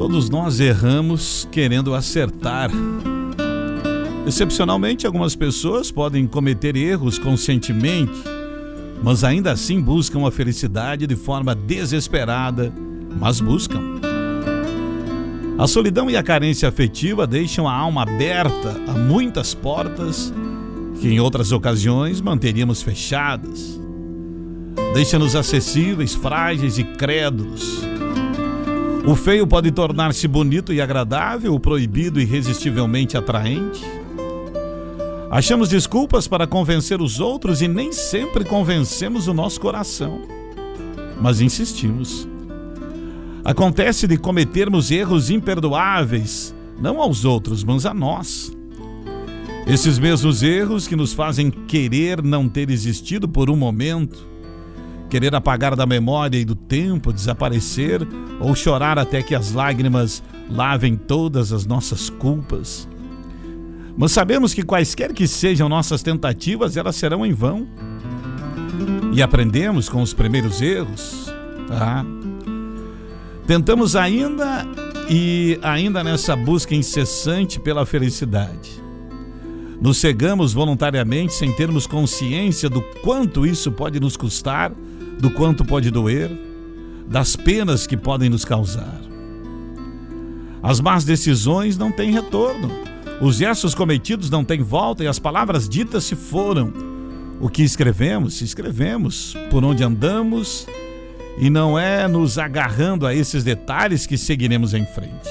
Todos nós erramos querendo acertar. Excepcionalmente, algumas pessoas podem cometer erros conscientemente, mas ainda assim buscam a felicidade de forma desesperada, mas buscam. A solidão e a carência afetiva deixam a alma aberta a muitas portas que em outras ocasiões manteríamos fechadas. Deixa-nos acessíveis, frágeis e crédulos. O feio pode tornar-se bonito e agradável, o proibido irresistivelmente atraente. Achamos desculpas para convencer os outros e nem sempre convencemos o nosso coração. Mas insistimos. Acontece de cometermos erros imperdoáveis, não aos outros, mas a nós. Esses mesmos erros que nos fazem querer não ter existido por um momento, querer apagar da memória e do tempo, desaparecer ou chorar até que as lágrimas lavem todas as nossas culpas. Mas sabemos que quaisquer que sejam nossas tentativas, elas serão em vão. E aprendemos com os primeiros erros. Tentamos ainda nessa busca incessante pela felicidade. Nos cegamos voluntariamente sem termos consciência do quanto isso pode nos custar, do quanto pode doer, das penas que podem nos causar. As más decisões não têm retorno, os gestos cometidos não têm volta e as palavras ditas se foram. O que escrevemos, por onde andamos, e não é nos agarrando a esses detalhes que seguiremos em frente.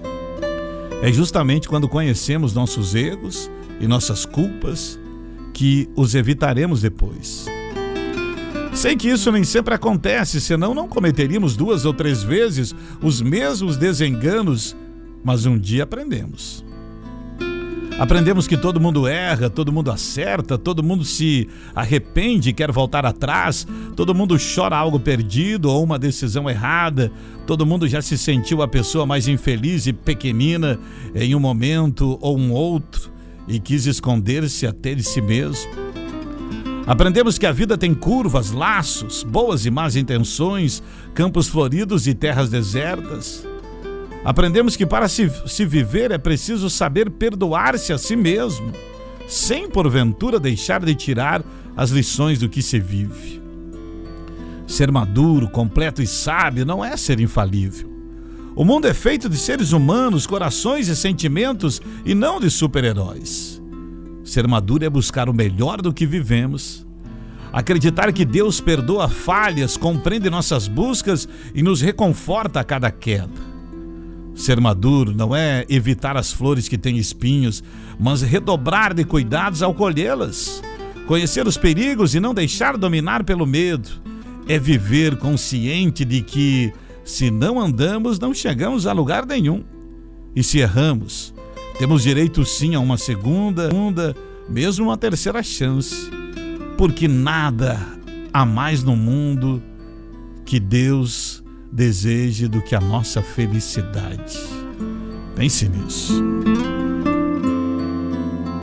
É justamente quando conhecemos nossos erros e nossas culpas que os evitaremos depois. Sei que isso nem sempre acontece, senão não cometeríamos 2 ou 3 vezes os mesmos desenganos, mas um dia aprendemos. Aprendemos que todo mundo erra, todo mundo acerta, todo mundo se arrepende e quer voltar atrás, todo mundo chora algo perdido ou uma decisão errada, todo mundo já se sentiu a pessoa mais infeliz e pequenina em um momento ou um outro e quis esconder-se até de si mesmo. Aprendemos que a vida tem curvas, laços, boas e más intenções, campos floridos e terras desertas. Aprendemos que para se viver é preciso saber perdoar-se a si mesmo, sem porventura deixar de tirar as lições do que se vive. Ser maduro, completo e sábio não é ser infalível. O mundo é feito de seres humanos, corações e sentimentos e não de super-heróis. Ser maduro é buscar o melhor do que vivemos. Acreditar que Deus perdoa falhas, compreende nossas buscas e nos reconforta a cada queda. Ser maduro não é evitar as flores que têm espinhos, mas redobrar de cuidados ao colhê-las. Conhecer os perigos e não deixar dominar pelo medo. É viver consciente de que, se não andamos, não chegamos a lugar nenhum. E se erramos, temos direito sim a uma segunda, mesmo uma terceira chance. Porque nada há mais no mundo que Deus deseje do que a nossa felicidade. Pense nisso.